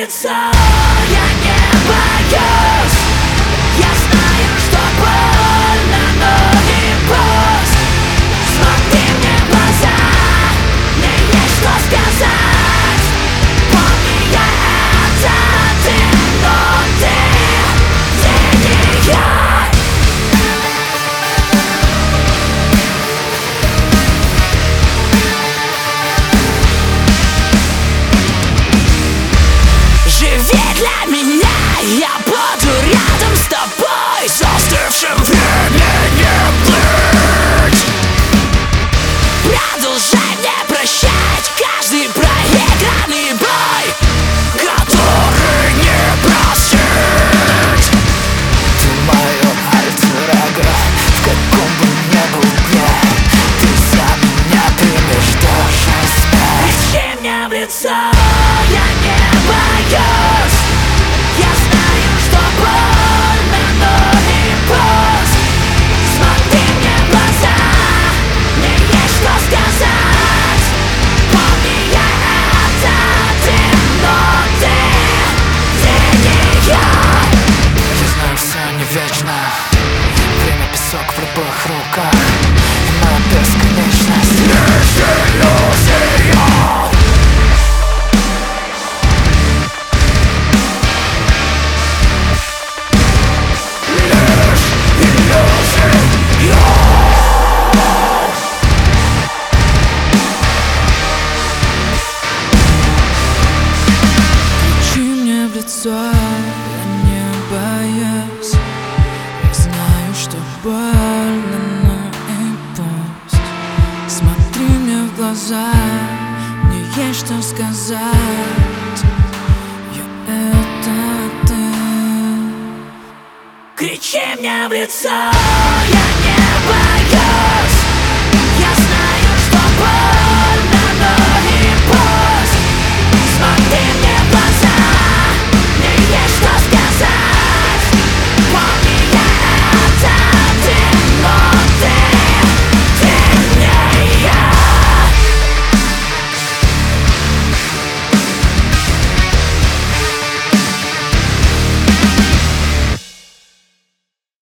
лицо, я не боюсь. Я знаю, что больно, но не пусть. Смотри мне в глаза, мне есть что сказать. Помни, я это ты, но ты не я. Живи для меня, я буду рядом с тобой, застывшим временем плыть. Продолжай мне прощать каждый проигранный бой, который не простить. Ты мое альтер-эго, в каком бы ни был дне. Ты за меня примешь даже смерть. Кричи мне в лицо, я не боюсь. Я знаю, что больно, но не пусть. Смотри мне в глаза, мне есть что сказать. Помни, я это ты, но ты не я. Я знаю, все не вечно. Время песок в любых руках, и моя бесконечность лишь иллюзия. Кричи мне в лицо, я не боюсь. Я знаю, что больно, но и пусть. Смотри мне в глаза, мне есть что сказать. Я это ты. Кричи мне в лицо, я